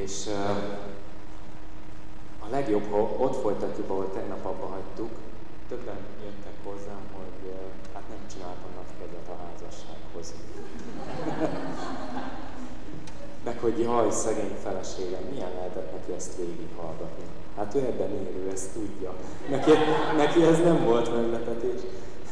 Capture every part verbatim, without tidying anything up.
És uh, a legjobb, ha ott folytatjuk, ahol tegnap abba hagytuk. Többen jöttek hozzám, hogy uh, hát nem csináltam nagy kedvet a házassághoz. Meg hogy jaj, szegény feleségem, milyen lehetett neki ezt végighallgatni. Hát ő ebben élő, ezt tudja. Neki, neki ez nem volt meglepetés.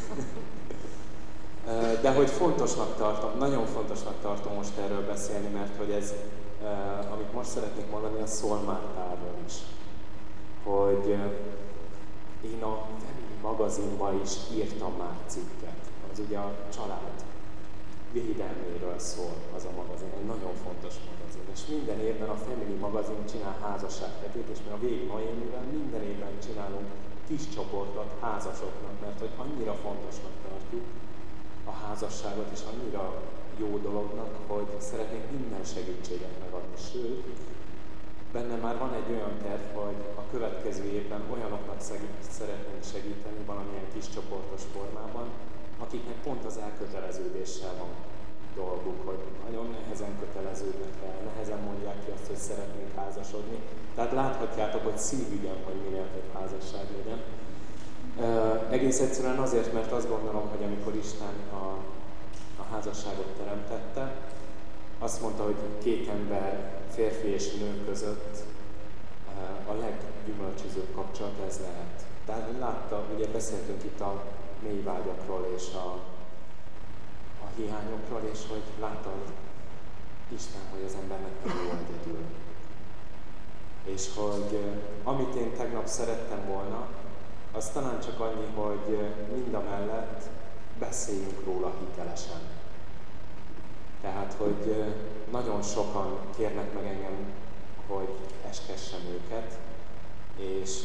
De hogy fontosnak tartom, nagyon fontosnak tartom most erről beszélni, mert hogy ez, amit most szeretnék mondani, az szól Mártáról is. Hogy én a Family magazinban is írtam már cikket. Az ugye a család védelméről szól az a magazin, egy nagyon fontos magazin. És minden évben a Family magazin csinál házassághetét, és mi a Vég Noémivel minden évben csinálunk kis csoportot házasoknak, mert hogy annyira fontosnak tartjuk a házasságot, és annyira jó dolognak, hogy szeretnénk minden segítséget megadni. Sőt, benne már van egy olyan terv, hogy a következő évben olyanoknak szeretnénk segíteni valamilyen kis csoportos formában, akiknek pont az elköteleződéssel van dolguk, hogy nagyon nehezen köteleződnek el, nehezen mondják ki azt, hogy szeretnénk házasodni. Tehát láthatjátok, hogy szívügyem, hogy minél több házasság legyen. Uh, egész egyszerűen azért, mert azt gondolom, hogy amikor Isten a, a házasságot teremtette, azt mondta, hogy két ember, férfi és nő között uh, a leggyümölcsözőbb kapcsolat ez lehet. Tehát látta, ugye beszéltünk itt a mély vágyakról és a, a hiányokról, és hogy látta Isten, hogy az embernek nem jó egyedül. És hogy uh, amit én tegnap szerettem volna, az talán csak annyi, hogy mind a mellett beszéljünk róla hitelesen. Tehát, hogy nagyon sokan kérnek meg engem, hogy eskessem őket, és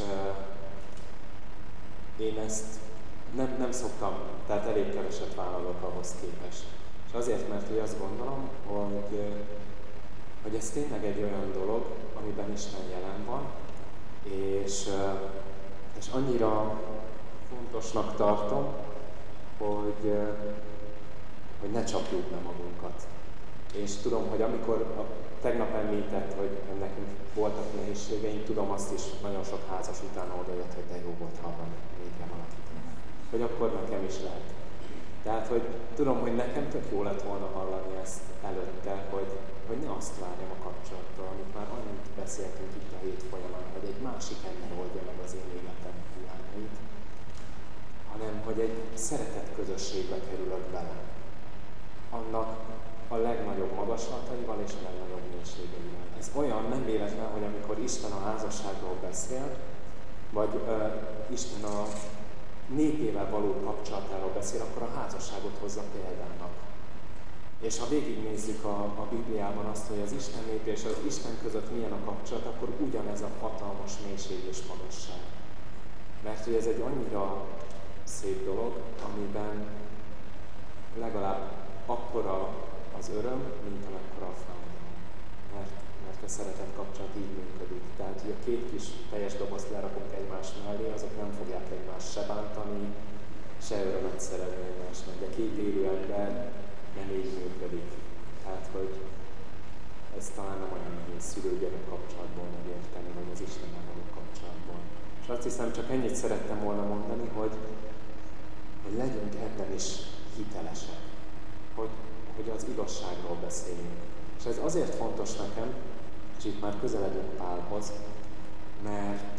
én ezt nem, nem szoktam, tehát elég keveset vállalok ahhoz képest. És azért, mert hogy azt gondolom, hogy, hogy ez tényleg egy olyan dolog, amiben Isten jelen van, és És annyira fontosnak tartom, hogy, hogy ne csapjuk be magunkat. És tudom, hogy amikor a, tegnap említett, hogy nekünk voltak nehézségeink, tudom azt is, nagyon sok házas utána odajött, hogy de jó volt hallani végre valakit. Hogy akkor nekem is lehet. Tehát, hogy tudom, hogy nekem tök jó lett volna hallani ezt előtte, hogy, hogy ne azt várjam a kapcsolattól, amit már annyit beszéltünk itt a hét folyamán, hogy egy másik ember oldja meg az én életem hiányait, hanem hogy egy szeretett közösségbe kerülök bele. Annak a legnagyobb magaslataival és a legnagyobb mélységeivel. Ez olyan, nem véletlen, hogy amikor Isten a házasságról beszél, vagy uh, Isten a népével való kapcsolatáról beszél, akkor a házasságot hozza példának. És ha végignézzük a, a Bibliában azt, hogy az Isten nép és az Isten között milyen a kapcsolat, akkor ugyanez a hatalmas mélység és magasság. Mert hogy ez egy annyira szép dolog, amiben legalább akkora az öröm, mint amekkora a fájdalom. Mert, mert a szeretet kapcsolat így működik. Tehát, hogy a két kis teljes dobozt lerakunk egymás mellé, azok nem fogják egymást se bántani, se örömet szerezni egymásnak. De két élő ember nem így működik. Tehát, hogy ez talán nem olyan nehéz szülő-gyerek kapcsolatból megérteni, vagy az Istennel való kapcsolatból. És azt hiszem, csak ennyit szerettem volna mondani, hogy, hogy legyünk ebben is hitelesek. Hogy, hogy az igazságról beszéljünk. És ez azért fontos nekem, és itt már közeledünk Pálhoz, mert,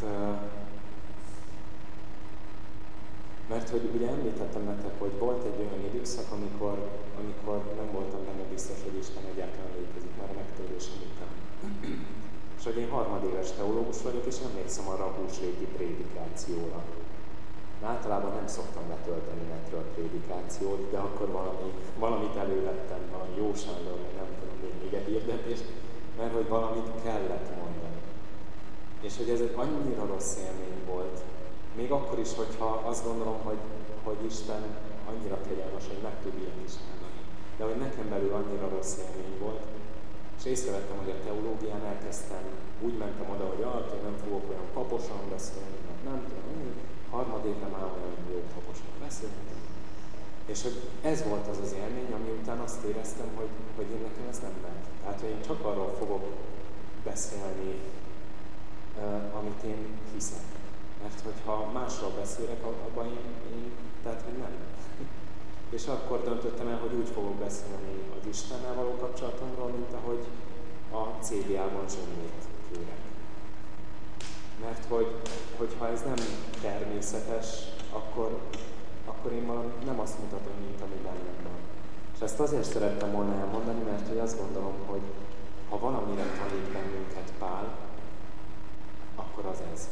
mert hogy ugye említettem nektek, hogy volt egy olyan időszak, amikor, amikor nem voltam benne biztos, hogy Isten egyáltalán létezik, már a megtérésem után. És hogy én harmadéves teológus vagyok, és emlékszem arra a húsvéti prédikációra. De általában nem szoktam letölteni netről a prédikációt, de akkor valami, valamit elővettem, valami Jó Sándor, nem tudom, még ige hirdetés, mert hogy valamit kellett mondani. És hogy ez egy annyira rossz élmény volt, még akkor is, hogyha azt gondolom, hogy, hogy Isten annyira kegyelmes, hogy meg tud ilyet is mondani. De hogy nekem belül annyira rossz élmény volt, és észrevettem, hogy a teológián elkezdtem, úgy mentem oda, hogy ah, én nem fogok olyan paposan beszélni, mert nem tudom, harmadékra már olyan jó paposan beszéltem. És hogy ez volt az az élmény, ami után azt éreztem, hogy, hogy én nekem ez nem megy. Tehát, hogy én csak arról fogok beszélni, amit én hiszek. Mert hogyha másról beszélek, abban én, én tehát hogy nem. És akkor döntöttem el, hogy úgy fogok beszélni az Istennel való kapcsolatomról, mint ahogy a cé bé á-ban zsömlét kérek. Mert hogy, hogyha ez nem természetes, akkor, akkor én valami nem azt mutatom, mint ami bennem van. És ezt azért szerettem volna elmondani, mert hogy azt gondolom, hogy ha valamire tanít bennünket Pál, akkor az ez.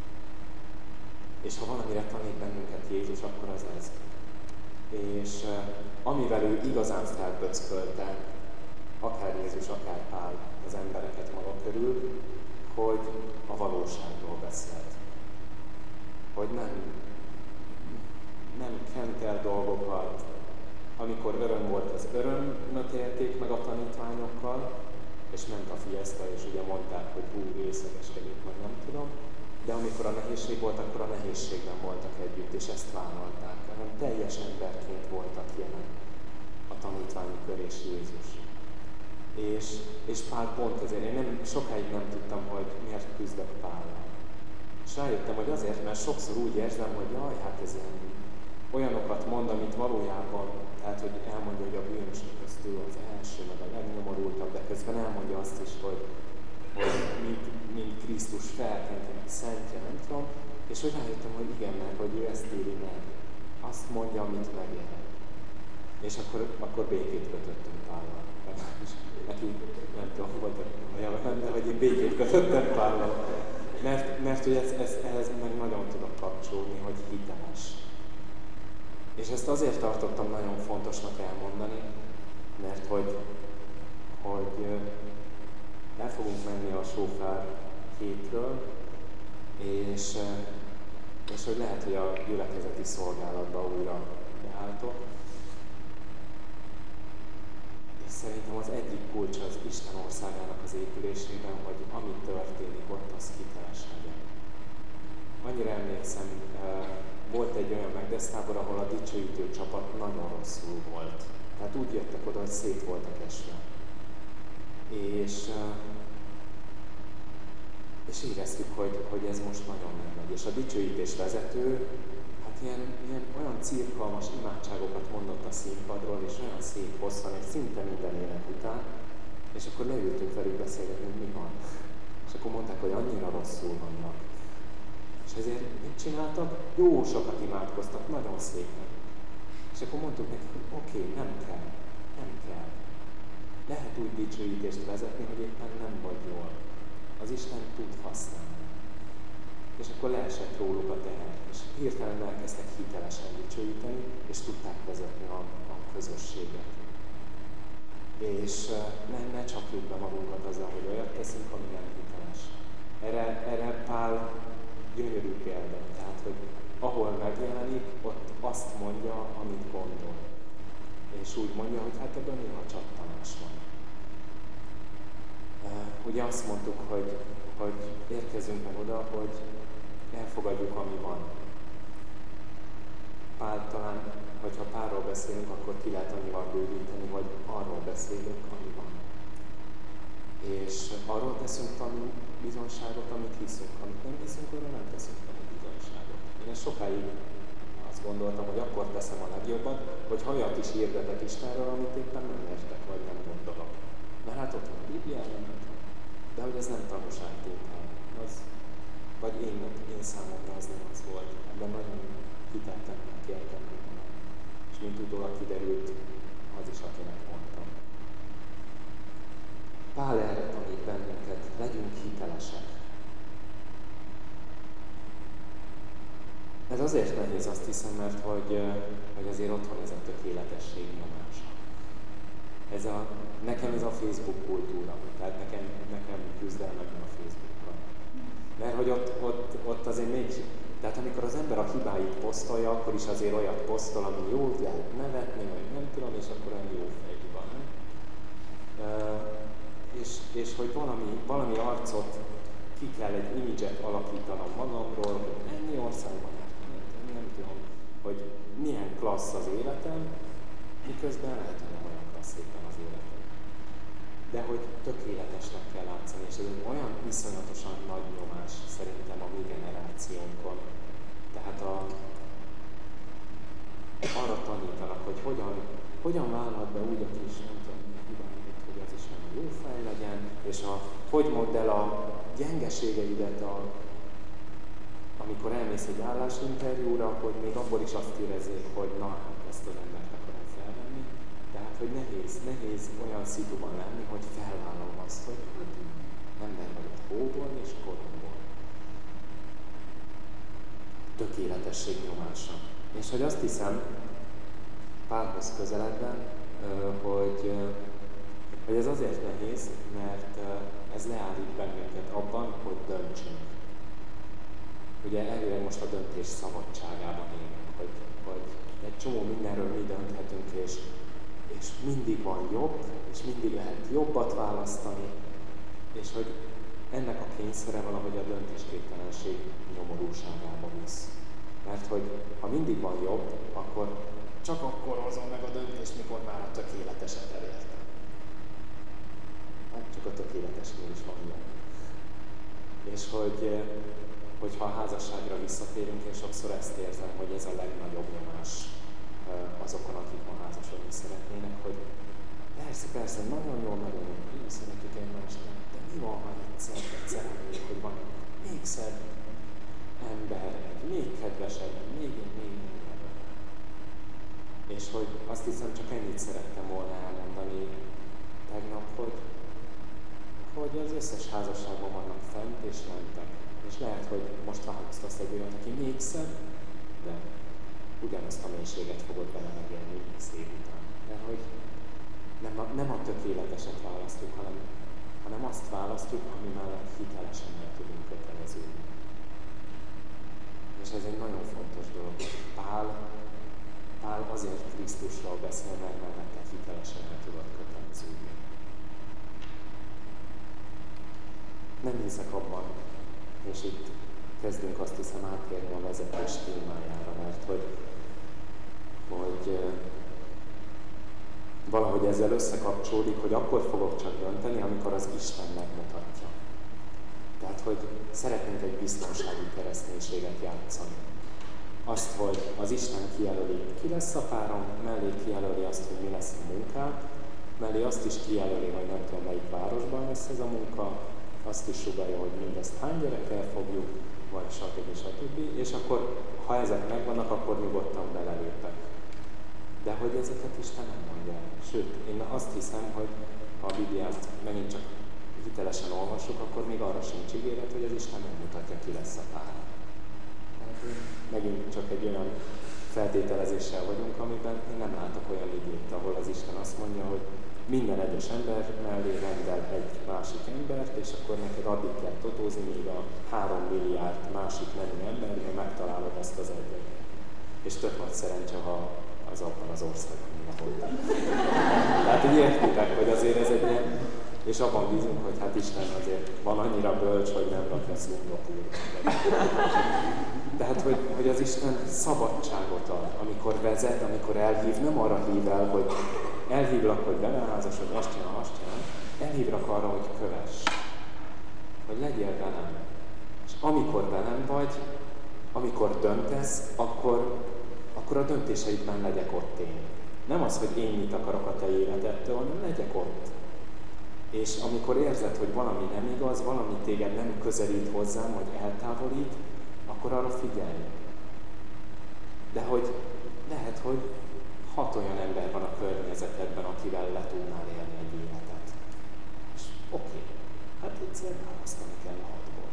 És ha valamire tanít bennünket Jézus, akkor az ez. És uh, amivel ő igazán felböckölte, akár Jézus, akár Pál az embereket maga körül, hogy a valóságról beszélt. Hogy nem, nem kent el dolgokat, amikor öröm volt, az örömöt élték meg a tanítványokkal, és ment a fiesta, és ugye mondták, hogy hú, részegeskedünk, majd nem tudom, de amikor a nehézség volt, akkor a nehézségben voltak együtt, és ezt vállalták, hanem teljes emberként voltak jelen a tanítványi kör és Jézus. És, és Pál pont ezért, én nem, sokáig nem tudtam, hogy miért küzdök Pállal. És rájöttem, hogy azért, mert sokszor úgy érzem, hogy jaj, hát ez ilyen olyanokat mond, amit valójában, tehát hogy elmondja, hogy a bűnösök köztül az első, meg a legnyomorultabb, de közben elmondja azt is, hogy, hogy mint, mint Krisztus felkente, meg szentje, nem tudom, és hogy rájöttem, hogy igen, mert hogy ő ezt éli meg. Azt mondja, amit megél. És akkor, akkor békét kötöttünk Pállal. Neki, nem tudom, hogy olyan, de hogy én békét kötöttem Pállal. Mert, mert hogy ez, ez, ehhez meg nagyon tudok kapcsolni, hogy hiteles. És ezt azért tartottam nagyon fontosnak elmondani, mert hogy, hogy el fogunk menni a sófár hétről, és, és hogy lehet, hogy a gyülekezeti szolgálatba újra beálltok. És szerintem az egyik kulcs az Isten országának az épülésében, hogy ami történik ott, az hiteles legyen. Annyira emlékszem, volt egy olyan megdesztábor, ahol a dicsőítő csapat nagyon rosszul volt. Tehát úgy jöttek oda, hogy szét voltak esve. És, és éreztük, hogy, hogy ez most nagyon nem megy. És a dicsőítés vezető, hát ilyen, ilyen olyan cirkalmas imádságokat mondott a színpadról, és olyan szép hosszan, egy szinte minden ének után, és akkor leültünk velük beszélgetni, hogy mi van. És akkor mondták, hogy annyira rosszul vannak. És ezért mit csináltak? Jó sokat imádkoztak, nagyon szépen. És akkor mondtuk nekik, hogy oké, okay, nem kell, nem kell. Lehet úgy dicsőítést vezetni, hogy éppen nem vagy jól. Az Isten tud használni. És akkor leesett róluk a teher. És hirtelen elkezdtek hitelesen dicsőíteni, és tudták vezetni a, a közösséget. És ne, ne csapjuk be magunkat azzal, hogy olyat teszünk, ami nem hiteles. Erre, erre Pál gyönyörű példa. Tehát, hogy ahol megjelenik, ott azt mondja, amit gondol. És úgy mondja, hogy hát ebben néha csattanás van. Ugye azt mondtuk, hogy, hogy érkezünk meg oda, hogy elfogadjuk, ami van. Pál talán, hogyha Pálról beszélünk, akkor ki lehet annyival bővíteni, hogy arról beszélünk, ami van. És arról teszünk tanú bizonyságot, amit hiszünk. Amit nem hiszünk, arról nem teszünk tanú bizonyságot. Én ezt sokáig azt gondoltam, hogy akkor teszem a legjobbat, hogy ha olyat is hirdetek Istenről, amit éppen nem értek, vagy nem gondolok. Mert hát ott van a Bibliában, nem tudom. De hogy ez nem tanúságtétel. Az, vagy én, én számomra az nem az volt. Ebben nagyon hiteltelennek értem magam. És mint utólag kiderült, az is, akinek mondtam. Pál erre tanít bennünket, legyünk hitelesek. Ez azért nehéz, azt hiszem, mert hogy, hogy azért ott van ez a tökéletesség nyomása. Ez a, nekem ez a Facebook kultúra, tehát nekem, nekem küzdelmekben a Facebookkal. Mert hogy ott, ott, ott azért még, tehát amikor az ember a hibáit posztolja, akkor is azért olyat posztol, ami jó, lehet nevetni, vagy nem tudom, és akkor olyan jó fejű van, nem? Uh, és, és hogy valami, valami arcot ki kell, egy imidzset alakítanom magamról, hogy ennyi országban jártam, nem, nem tudom, hogy milyen klassz az életem, miközben lehet, hogy nem olyan klassz éppen az életem. de hogy tökéletesnek kell látszani, és ez egy olyan iszonyatosan nagy nyomás szerintem a mi generációnkon. Tehát a, arra tanítanak, hogy hogyan, hogyan válhat be úgy a kis, nem tudom, hibáidat, hogy az is nem a jó fej legyen, és a, hogy mondd el a gyengeségeidet, a, amikor elmész egy állásinterjúra, hogy még abból is azt érezzék, hogy na, ezt az embert akarom felvenni. Tehát, hogy nehéz, nehéz olyan szituban lenni, hogy felvállalom azt, hogy hát, ember vagyok hóból és koromból. Tökéletesség nyomása. És hogy azt hiszem, Pálhoz közeledve, hogy, hogy ez azért nehéz, mert ez leállít bennünket abban, hogy döntsünk. Ugye elvileg most a döntés szabadságában élünk, hogy, hogy egy csomó mindenről mi dönthetünk, és, és mindig van jobb, és mindig lehet jobbat választani, és hogy ennek a kényszere valahogy a döntésképtelenség nyomorúságába visz. Mert hogy ha mindig van jobb, akkor csak akkor hozom meg a döntést, mikor már a tökéleteset elértem. Hát csak a tökéletesnél is van jobb. És hogy, hogyha a házasságra visszatérünk, én sokszor ezt érzem, hogy ez a legnagyobb nyomás azokon, akik ma házasodni szeretnének, hogy persze, persze, nagyon jól megoljuk, így szeretjük egymást, de mi van, ha egyszer, egyszer reméljük, hogy van még szebb ember, egy még kedvesebb, még egy, még egy. És hogy azt hiszem, csak ennyit szerettem volna elmondani tegnap, hogy, hogy az összes házasságban vannak fent és lentek. És lehet, hogy most választasz egy olyat, aki még szebb, de ugyanazt a mélységet fogod vele megélni x év után. De hogy nem a, nem a tökéleteset választjuk, hanem, hanem azt választjuk, ami mellett hitelesen el tudunk köteleződni. És ez egy nagyon fontos dolog. Pál, Pál azért Krisztusról beszél, mert mellette hitelesen el tudod köteleződni. Nem hiszek abban, és itt kezdünk azt hiszem átérni a vezetés témájára, mert hogy, hogy valahogy ezzel összekapcsolódik, hogy akkor fogok csak dönteni, amikor az Isten megmutatja. Tehát, hogy szeretnénk egy biztonsági kereszténységet játszani. Azt, hogy az Isten kijelöli, ki lesz a párom, mellé kijelöli azt, hogy mi lesz a munkám, mellé azt is kijelöli, hogy nem tudom, melyik városban lesz ez a munka, azt is sugalja, hogy mindezt hány gyerekkel fogjuk, vagy stb. stb. És akkor, ha ezek megvannak, akkor nyugodtan belelépek. De hogy ezeket Isten nem mondja el. Sőt, én azt hiszem, hogy ha a Bibliát megint csak hitelesen olvassuk, akkor még arra sincs ígéret, hogy az Isten nem mutatja, ki lesz a pár. Megint csak egy olyan feltételezéssel vagyunk, amiben én nem látok olyan igét, ahol az Isten azt mondja, hogy minden egyes ember mellé rendel egy másik embert, és akkor neked addig kell totózni, míg a három milliárd másik nemű embernél megtalálod ezt az egyet. És tök nagy szerencse, ha az abban az országban, ahol. Tehát így értitek, hogy azért ez egy ilyen, és abban bízunk, hogy hát Isten azért van annyira bölcs, hogy nem rakja Szingapúrba. Tehát, hogy, hogy az Isten szabadságot ad, amikor vezet, amikor elhív, nem arra hív el, hogy elhívlak, hogy beleházasodj, azt csinál, azt csinál, elhívlak arra, hogy kövess, hogy legyél velem. És amikor velem vagy, amikor döntesz, akkor, akkor a döntéseidben legyek ott én. Nem az, hogy én mit akarok a te életettől, hanem legyek ott. És amikor érzed, hogy valami nem igaz, valami téged nem közelít hozzám, vagy eltávolít, akkor arra figyelj. De hogy lehet, hogy hat olyan ember van a környezetedben, akivel le tudnál élni egy életet. És oké, okay, hát egyszer választani kell a hatból.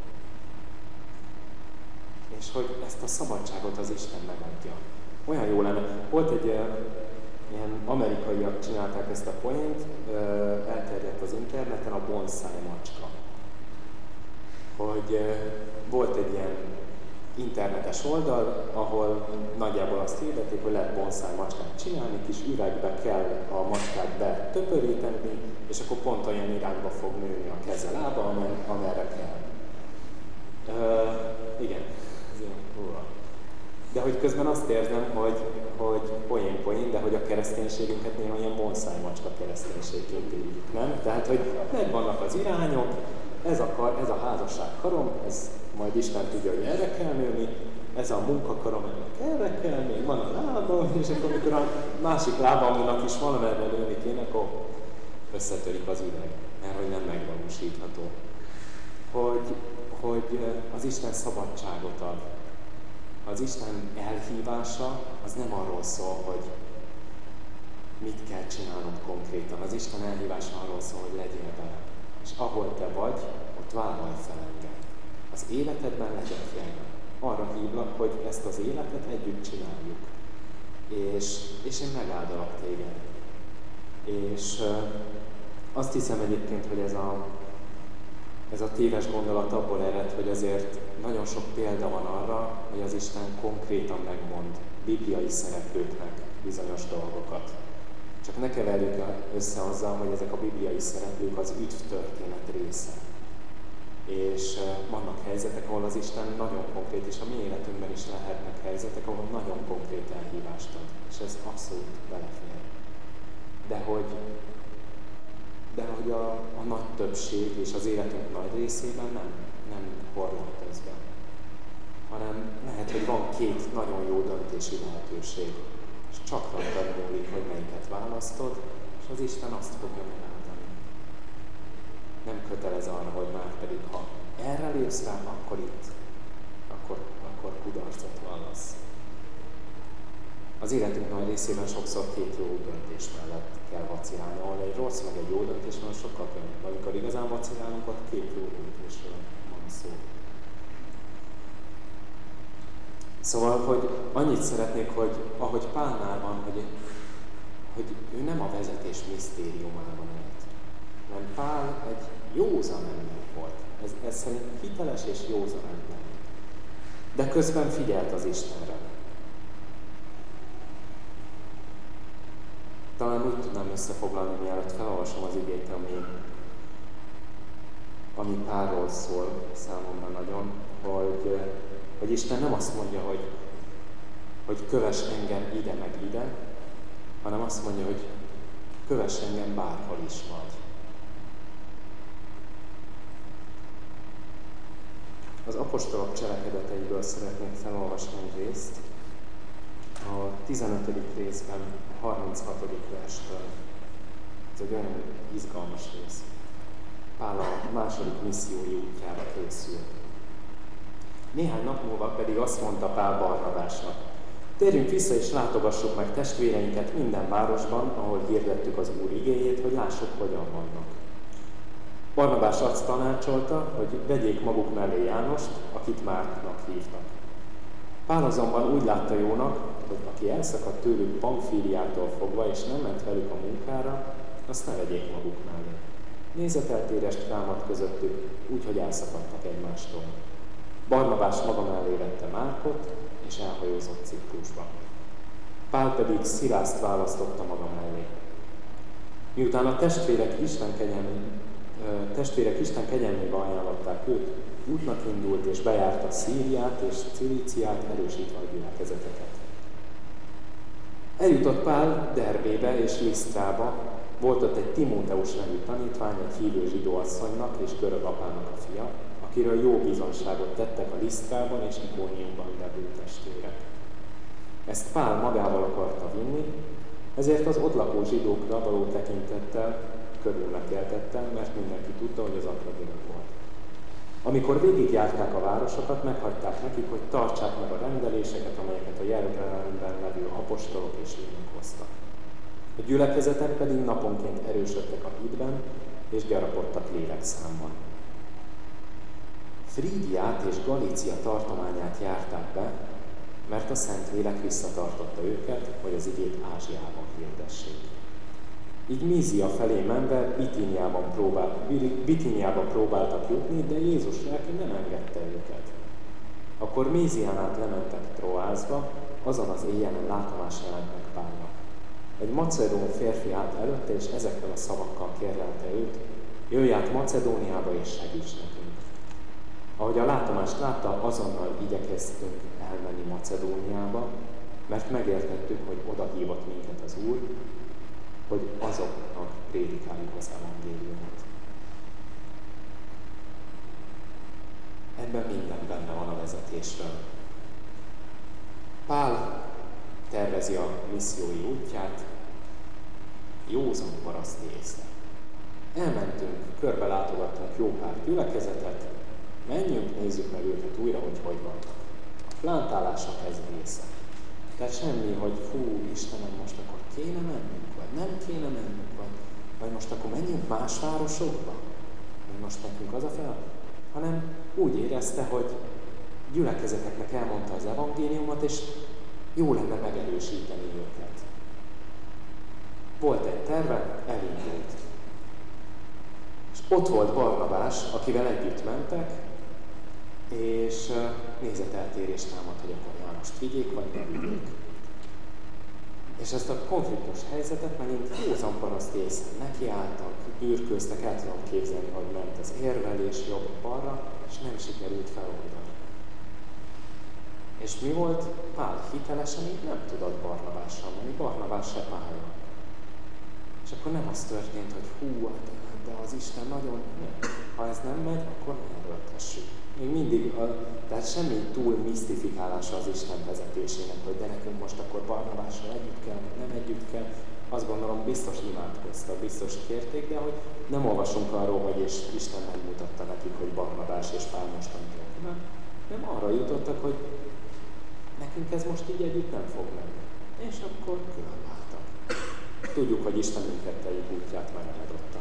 És hogy ezt a szabadságot az Isten megadja. Olyan jó lenne. Volt egy ilyen amerikaiak csinálták ezt a poént, elterjedt az interneten a bonsai macska. Hogy volt egy ilyen internetes oldal, ahol nagyjából azt hirdették, hogy lehet bonsai macskát csinálni, kis üvegbe kell a macskát betöpöríteni, és akkor pont olyan irányba fog nőni a keze, lába, amerre kell. Uh, igen, ez ilyen, de hogy közben azt érzem, hogy, hogy poén-poén, de hogy a kereszténységünket néha ilyen bonszájmacska kereszténységként éljük, nem? Tehát, hogy megvannak az irányok, ez a, kar, ez a házasság karom, ez majd Isten tudja, hogy erre kell nőni, ez a munkakarom, ennek erre kell, még van a lábam, és akkor amikor a másik lábamnak is valamerre nőni kéne, akkor összetörik az üveg, mert hogy nem megvalósítható. Hogy, hogy az Isten szabadságot ad. Az Isten elhívása az nem arról szól, hogy mit kell csinálnod konkrétan. Az Isten elhívása arról szól, hogy legyél vele. És ahol te vagy, ott vállalj fel engem. Az életedben legyek jelen. Arra hívlak, hogy ezt az életet együtt csináljuk. És, és én megáldalak téged. És uh, azt hiszem egyébként, hogy ez a, ez a téves gondolat abból ered, hogy azért nagyon sok példa van arra, hogy az Isten konkrétan megmond bibliai szereplőknek bizonyos dolgokat. Csak ne keverjük össze azzal, hogy ezek a bibliai szereplők az üdv történet része. És vannak helyzetek, ahol az Isten nagyon konkrét, és a mi életünkben is lehetnek helyzetek, ahol nagyon konkrét elhívást ad. És ez abszolút belefér. De hogy, de hogy a, a nagy többség és az életünk nagy részében nem, nem horlak közben. Hanem lehet, hogy van két nagyon jó döntési lehetőség. És csak rajtad múlik, hogy melyiket választod, és az Isten azt fogja megáldani. Nem kötelez arra, hogy már pedig ha erre lépsz rá, akkor itt, akkor, akkor kudarcot vallasz. Az életünk nagy részében sokszor két jó döntés mellett kell vacilálni, ahol egy rossz meg egy jó döntés van, sokkal könnyebb. Amikor igazán vacilálunk, ott két jó döntésről van szó. Szóval, hogy annyit szeretnék, hogy ahogy Pálnál van, hogy, hogy ő nem a vezetés misztériumában élt, hanem Pál egy józan ember volt. Ez, ez szerint hiteles és józan ember. De közben figyelt az Istenre. Talán úgy tudnám összefoglalni, mielőtt felolvasom az igét, ami, ami Pálról szól számomra nagyon, hogy, hogy Isten nem azt mondja, hogy, hogy kövess engem ide meg ide, hanem azt mondja, hogy kövess engem bárhol is vagy. Az apostolok cselekedeteiből szeretnék felolvasni egy részt. A tizenötödik részben, a harminchatodik verstől. Ez egy olyan izgalmas rész. Pál a második missziói útjára készül. Néhány nap múlva pedig azt mondta Pál Barnabásnak: térjünk vissza és látogassuk meg testvéreinket minden városban, ahol hirdettük az Úr igéjét, hogy lássuk, hogyan vannak. Barnabás azt tanácsolta, hogy vegyék maguk mellé Jánost, akit Márknak hívtak. Pál azonban úgy látta jónak, hogy aki elszakadt tőlük Pamfíliától fogva, és nem ment velük a munkára, azt ne vegyék maguk mellé. Nézeteltérést támadt közöttük, úgyhogy elszakadtak egymástól. Barnabás maga mellé vette Márkot, és elhajózott Ciprusba. Pál pedig Szilászt választotta maga mellé. Miután a testvérek Isten kegyelmé, testvérek Isten kegyelmébe ajánlották őt, útnak indult és bejárta Szíriát és Cilíciát, erősítve a gyülekezeteket. Eljutott Pál Derbébe és Lisztrába, volt ott egy Timóteus nevű tanítvány, egy hívő zsidó asszonynak és görög apának a fia, akiről jó bizonságot tettek a Lisztrában és Ikóniumban levő testvérek. Ezt Pál magával akarta vinni, ezért az ott lakó zsidókra való tekintettel körülmetéltette, mert mindenki tudta, hogy az apja görög volt. Amikor végigjárták a városokat, meghagyták nekik, hogy tartsák meg a rendeléseket, amelyeket a Jeruzsálemben levő apostolok és lények hoztak. A gyülekezetek pedig naponként erősödtek a hitben, és gyarapodtak lélekszámban. Frígiát és Galícia tartományát járták be, mert a Szentlélek visszatartotta őket, hogy az igét Ázsiában hirdessék. Így Mízia felé menve Bitíniában, próbál, Bitíniában próbáltak jutni, de Jézus lelke nem engedte őket. Akkor Mízián át lementek Troázba, azon az éjjelen látomás jelent meg Pálnak. Egy macedón férfi állt előtte, és ezekkel a szavakkal kérlelte őt: jöjj át Macedóniába és segíts nekünk. Ahogy a látomást látta, azonnal igyekeztünk elmenni Macedóniába, mert megértettük, hogy oda hívott minket az Úr, hogy azoknak prédikáljuk az evangéliumot. Ebben minden benne van a vezetésről. Pál tervezi a missziói útját, józan paraszti észre. Elmentünk, körbe látogattunk jó pár gyülekezetet, menjünk, nézzük meg őket újra, hogy hogy vannak. A plántálásnak ez része. Tehát semmi, hogy fú, Istenem, most akkor kéne mennünk, vagy nem kéne mennünk, vagy, vagy most akkor menjünk más városokba, vagy most nekünk az a fel, hanem úgy érezte, hogy gyülekezeteknek elmondta az evangéliumot, és jó lenne megerősíteni őket. Volt egy terve, elindult. És ott volt Barnabás, akivel együtt mentek, és nézeteltérést támad, hogy akkor Jánost vigyék, vagy nem vigyék. És ezt a konfliktus helyzetet megint józan paraszti észre nekiálltak, bűrkőztek, el tudom képzelni, hogy ment az érvelés jobbra-balra, és nem sikerült feloldani. És mi volt? Pál hitelesen így nem tudott Barnabással menni, Barnabás se Pállal. És akkor nem az történt, hogy hú, de az Isten nagyon... Ha ez nem megy, akkor ne erőltessük. Még mindig, a, tehát semmi túl misztifikálása az Isten vezetésének, hogy de nekünk most akkor Barnabással együtt kell, nem együtt kell. Azt gondolom, biztos imádkoztak, biztos kérték, de hogy nem olvasunk arról, hogy és Isten megmutatta nekik, hogy Barnabás és Pál mostantól. Nem, nem arra jutottak, hogy nekünk ez most így együtt nem fog menni. És akkor különváltak. Tudjuk, hogy Isten mindkettejük útját megáldotta.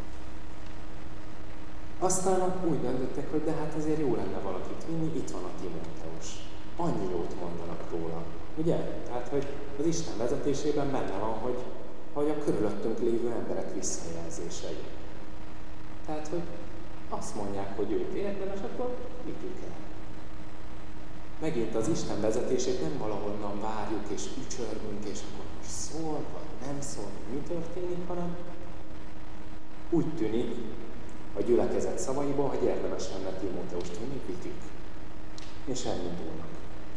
Aztán úgy döntöttek, hogy de hát azért jó lenne valakit vinni, itt van a Timóteus. Annyi jót mondanak róla. Ugye? Tehát, hogy az Isten vezetésében benne van, hogy, hogy a körülöttünk lévő emberek visszajelzései. Tehát, hogy azt mondják, hogy őt érdemes, akkor vigyük el. Megint az Isten vezetését nem valahonnan várjuk és ücsörgünk, és akkor most szól, vagy nem szól, mi történik, hanem úgy tűnik a gyülekezet szavaiból, hogy érdemes lenne Timóteust vinni, vigyük. És elindulnak.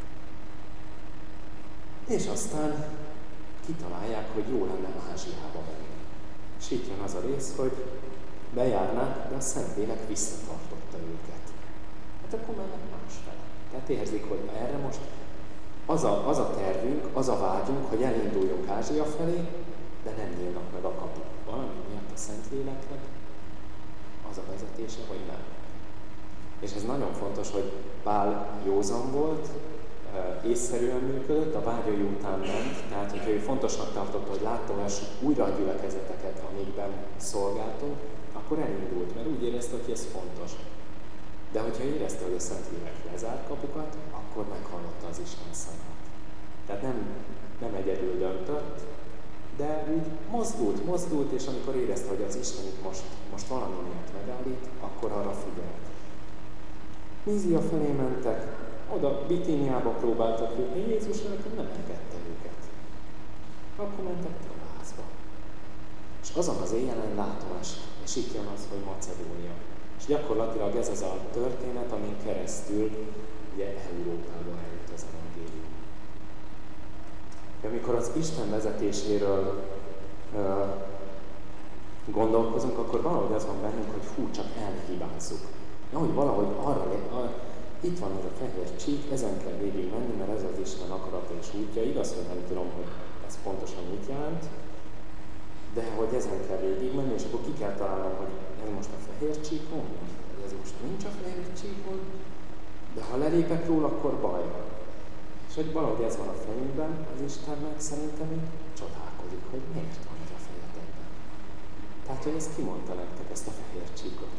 És aztán kitalálják, hogy jó lenne Ázsiába menni. És itt jön az a rész, hogy bejárnák, de a Szentlélek visszatartotta őket. Hát akkor mennek másfele. Tehát érzik, hogy erre most az a, az a tervünk, az a vágyunk, hogy elinduljunk Ázsia felé, de nem nyílnak meg a kapuk. Valami miatt a Szentléleknek az a vezetése, vagy nem. És ez nagyon fontos, hogy Pál józan volt, észszerűen működött, a vágyai után ment, tehát hogyha ő fontosnak tartotta, hogy látogassuk újra a gyülekezeteket, amikben szolgáltunk, akkor elindult, mert úgy érezte, hogy ez fontos. De hogyha érezte, hogy a Szentlélek lezár kapukat, akkor meghallotta az Isten szavát. Tehát nem, nem egyedül döntött, de úgy mozdult, mozdult, és amikor érezte, hogy az Isten itt most, most valami miatt megállít, akkor arra figyelt. Mízia felé mentek, oda Bitíniába próbáltak jutni, Jézus nem engedte őket. Akkor mentek Troászba. És azon az éjjelen látomás, és itt jön az, hogy Macedónia. És gyakorlatilag ez az a történet, amin keresztül ugye Európába eljut az evangélium. De amikor az Isten vezetéséről uh, gondolkozunk, akkor valahogy az van bennünk, hogy hú, csak elhibázzuk. Na, hogy valahogy arra, arra itt van ez a fehér csík, ezen kell végig menni, mert ez az Isten akarata és útja. Igaz, hogy nem tudom, hogy ez pontosan mit jelent, de hogy ezen kell végig menni, és akkor ki kell találnom, hogy ez most a fehér csíkon, vagy ez most nincs a fehér csíkon, de ha lelépek róla, akkor baj van. És hogy valahogy ez van a fejünkben, az Isten meg szerintem így csodálkozik, hogy miért van ez a fejetekben. Tehát, hogy ezt kimondta nektek, ezt a fehér csíkot.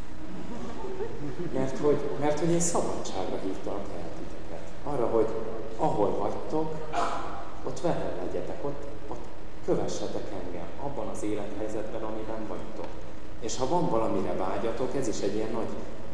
Mert hogy, mert hogy én szabadságra hívtalak el titeket. Arra, hogy ahol vagytok, ott velem legyetek, ott, ott kövessetek engem abban az élethelyzetben, amiben vagytok. És ha van valamire vágyatok, ez is egy ilyen nagy,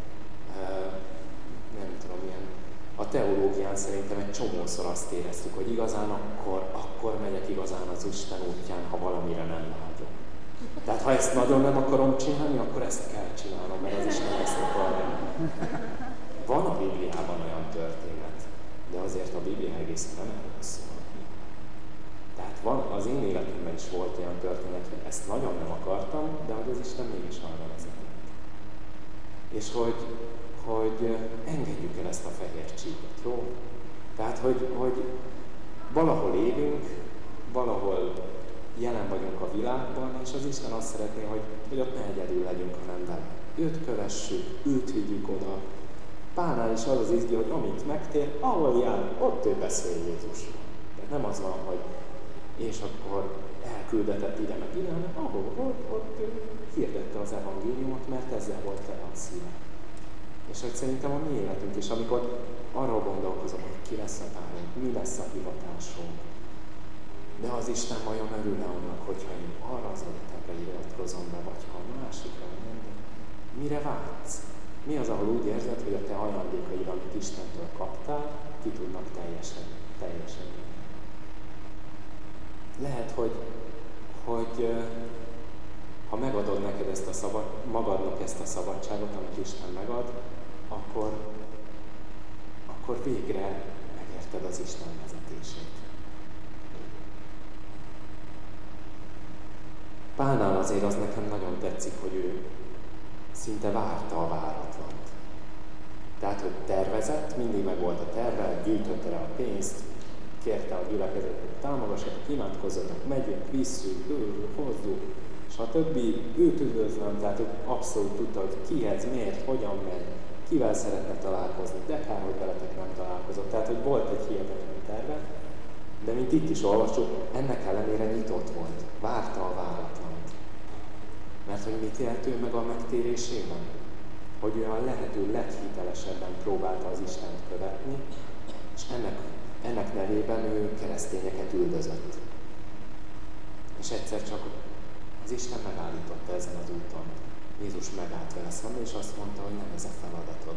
nem tudom, ilyen, a teológián szerintem egy csomószor azt éreztük, hogy igazán akkor, akkor megyek igazán az Isten útján, ha valamire nem vágyok. Tehát ha ezt nagyon nem akarom csinálni, akkor ezt kell csinálnom, mert az Isten ezt akarja. Van a Bibliában olyan történet. de azért a Biblia egészen nem erről szól. Tehát van, az én életemben is volt olyan történet, hogy ezt nagyon nem akartam, de hogy az Isten mégis arra vezetett. És hogy, hogy engedjük el ezt a fehér csíkot, jó? Tehát, hogy, hogy valahol élünk, valahol jelen vagyunk a világban, és az Isten azt szeretné, hogy, hogy ott ne egyedül legyünk, hanem vele. Őt kövessük, őt vigyük oda. Pálnál is az az izgi, hogy amint megtér, ahol jár, ott ő beszél Jézusról. Tehát nem az van, hogy és akkor elküldetett ide meg ide, hanem ahol volt, ott ő hirdette az evangéliumot, mert ezzel volt tele a szíve. És hogy szerintem a mi életünk is, amikor arról gondolkozom, hogy ki lesz a párunk, mi lesz a hivatásunk, de az Isten vajon örül-e annak, hogyha én arra az egyetemre iratkozom be, vagy ha a másikra nem, de mire vágysz? Mi az, ahol úgy érzed, hogy a te ajándékaid, amit Istentől kaptál, ki tudnak teljesedni? teljesedni. Lehet, hogy, hogy ha megadod neked ezt a szabad, magadnak ezt a szabadságot, amit Isten megad, akkor, akkor végre megérted az Isten vezetését. Pálnál azért az nekem nagyon tetszik, hogy ő szinte várta a váratlant. Tehát, hogy tervezett, mindig meg volt a terve, gyűjtötte rá a pénzt, kérte a gyülekezetet, hogy támogassatok, imádkozzatok, megyünk, visszük, hozzuk, és a többi őt üdvözlöm, tehát ő abszolút tudta, hogy kihez, miért, hogyan megy, kivel szeretne találkozni, de kár, hogy veletek nem találkozott. Tehát, hogy volt egy hihetetlen terve, de mint itt is olvasjuk, ennek ellenére nyitott volt, várta a váratlant. Mert hogy mit élt ő meg a megtérésében? Hogy ő a lehető leghitelesebben próbálta az Istent követni, és ennek, ennek nevében ő keresztényeket üldözött. És egyszer csak az Isten megállította ezen az úton. Jézus megállt vele szemben, és azt mondta, hogy nem ez a feladatod.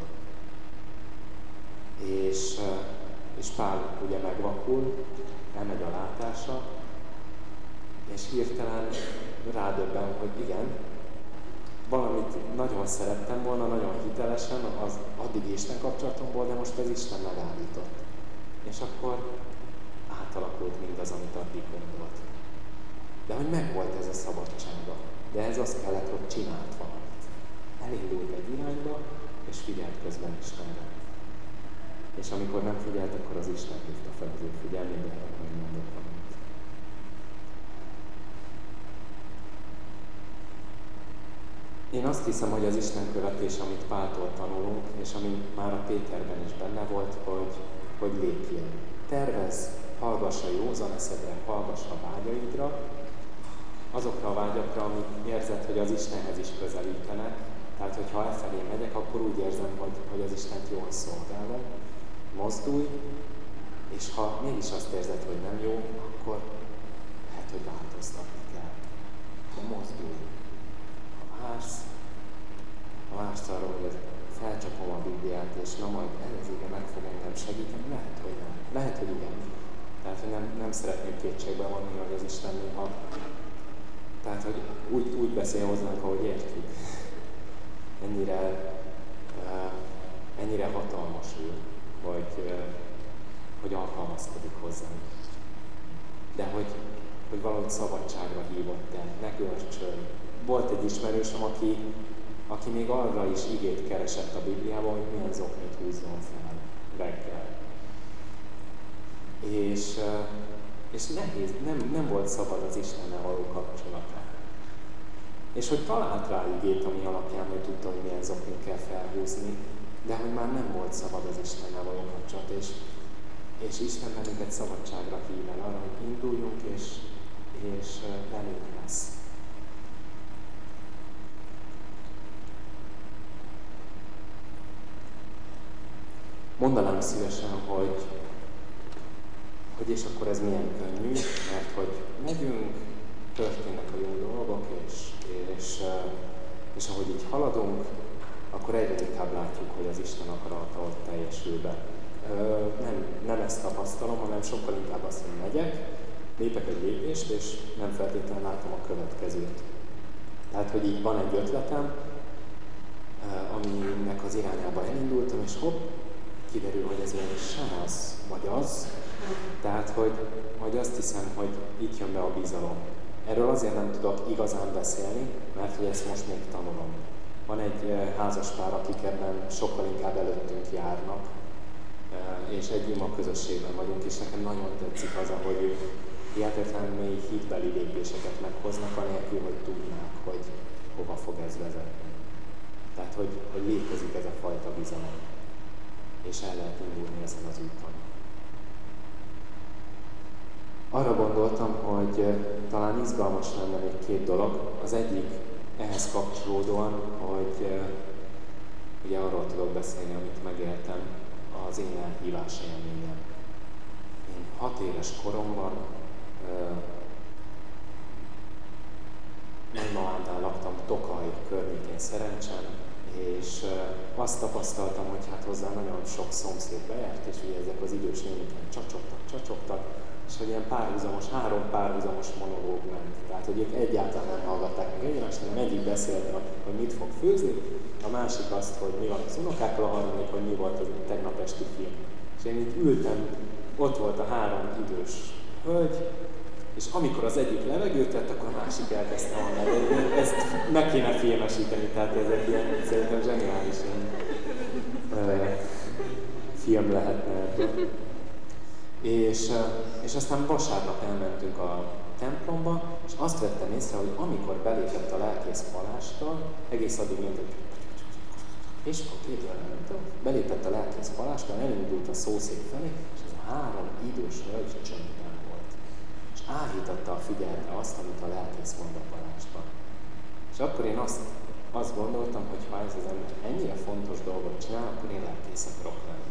És, és Pál ugye megvakul, elmegy a látása, és hirtelen rádöbben, hogy igen, valamit nagyon szerettem volna, nagyon hitelesen, az addig Isten kapcsolatomból, de most az Isten megállított. És akkor átalakult mindaz, amit addig gondolt. De hogy megvolt ez a szabadsága. De ez azt kellett, hogy csinált valamit. Elindult egy irányba, és figyelt közben Istenre. És amikor nem figyelt, akkor az Isten hívta fel az ő figyelmét, de erre majd mondok valamit. Én azt hiszem, hogy az Isten követés, amit Páltól tanulunk, és ami már a Péterben is benne volt, hogy, hogy lépjél. Tervezz, hallgass a józan eszedre, hallgass a vágyaidra, azokra a vágyakra, amik érzed, hogy az Istenhez is közelítenek. Tehát, hogyha elfelé megyek, akkor úgy érzem, hogy, hogy az Istent jól szolgálom. Mozdulj, és ha mégis azt érzed, hogy nem jó, akkor lehet, hogy változtatni kell. De mozdulj. Ha vársz, ha vársz arról, hogy felcsapom a Bibliát, és na majd ez az ige meg fog engem segíteni, lehet, hogy nem. Lehet, hogy igen. Tehát, hogy nem, nem szeretnék kétségbe vonni, hogy az Isten néha. Tehát, hogy úgy, úgy beszél hozzánk, ahogy értjük. Ennyire, uh, ennyire hatalmas ő, hogy, uh, hogy alkalmazkodik hozzánk. De hogy, hogy valahogy szabadságra hívott el, ne görcsölj. Volt egy ismerősöm, aki, aki még arra is igét keresett a Bibliában, hogy milyen zoknit húzzon fel reggel. És, uh, és nehéz, nem, nem volt szabad az Istennel való kapcsolatát. És hogy talált rá igét, ami alapján, hogy tudta, hogy milyen zoknit kell felhúzni, de hogy már nem volt szabad az Istennel való kapcsolat, és, és Isten bennünket szabadságra hív el arra, hogy induljunk, és, és velünk lesz. Mondanám szívesen, hogy, hogy és akkor ez milyen könnyű, mert hogy megyünk, történnek a jó dolgok, és, és, és ahogy így haladunk, akkor egyre inkább látjuk, hogy az Isten akarata ott teljesül be. Nem, nem ezt tapasztalom, hanem sokkal inkább azt, hogy megyek, lépek egy lépést, és nem feltétlenül látom a következőt. Tehát, hogy így van egy ötletem, aminek az irányába elindultam, és hopp, kiderül, hogy ez mégis sem az, vagy az. Tehát, hogy, hogy azt hiszem, hogy itt jön be a bizalom. Erről azért nem tudok igazán beszélni, mert hogy ezt most még tanulom. Van egy házaspár, akik ebben sokkal inkább előttünk járnak, és egy ima közösségben vagyunk, és nekem nagyon tetszik az, ahogy ők hihetetlen mély hitbeli lépéseket meghoznak, anélkül, hogy tudnák, hogy hova fog ez vezetni. Tehát, hogy, hogy létezik ez a fajta bizalom, és el lehet indulni ezen az úton. Arra gondoltam, hogy talán izgalmas lenne még két dolog. Az egyik ehhez kapcsolódóan, hogy ugye arról tudok beszélni, amit megéltem, az én elhívás élményem. Én hat éves koromban nagymamámnál laktam Tokaj környékén Szerencsén, és azt tapasztaltam, hogy hát hozzá nagyon sok szomszéd bejárt, és ugye ezek az idős néniken csacsogtak, csacsogtak, és hogy ilyen párhuzamos, három párhuzamos monológ ment. Tehát, hogy ők egyáltalán nem hallgatták meg egymást, hanem egyik beszélte, hogy mit fog főzni, a másik azt, hogy mi van az unokákkal, a harmadik, hogy mi volt az tegnap esti film. És én itt ültem, ott volt a három idős hölgy, és amikor az egyik levegőt vett, akkor a másik elkezdte mondani. Ezt meg kéne filmesíteni, tehát ez egy ilyen szerintem zseniális uh, film lehetne ebből. És, és aztán vasárnap elmentünk a templomba, és azt vettem észre, hogy amikor belépett a lelkész Palástól, egész addig mint hogy és akkor két nem belépett a lelkész Palástól, elindult a szószék felé, és ez a három idős hölgy csöndben volt. És áhítatta a figyelme azt, amit a lelkész mond a Palástban. És akkor én azt, azt gondoltam, hogy ha ez az ember ennyire fontos dolgot csinál, akkor én lelkész akarok lenni.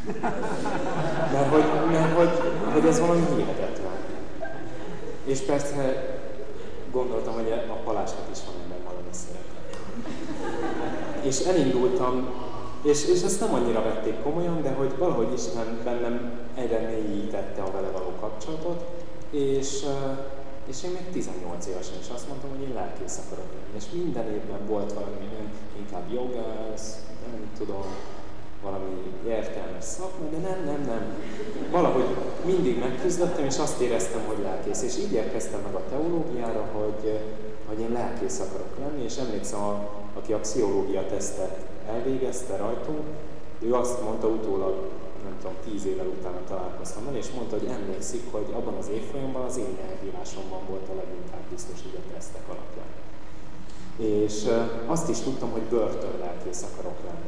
Mert hogy, mert hogy, hogy ez valami hihetetlen. És persze gondoltam, hogy a Palásnak is van ebben valami szerepe. És elindultam, és, és ezt nem annyira vették komolyan, de hogy valahogy Isten bennem egyre mélyítette a vele való kapcsolatot, és, és én még tizennyolc évesen is azt mondtam, hogy én lelkész akarok lenni. És minden évben volt valami, nem, inkább jogász, nem tudom, valami értelmes szakma, de nem, nem, nem. Valahogy mindig megküzdöttem, és azt éreztem, hogy lelkész. És így érkeztem meg a teológiára, hogy, hogy én lelkész akarok lenni, és emlékszem, a, aki a pszichológia tesztet elvégezte rajtunk, ő azt mondta utólag, nem tudom, tíz évvel utána találkoztam vele, és mondta, hogy emlékszik, hogy abban az évfolyamban az én elhívásomban volt a leginkább biztos, hogy a tesztek alapján. És azt is tudtam, hogy börtönlelkész akarok lenni.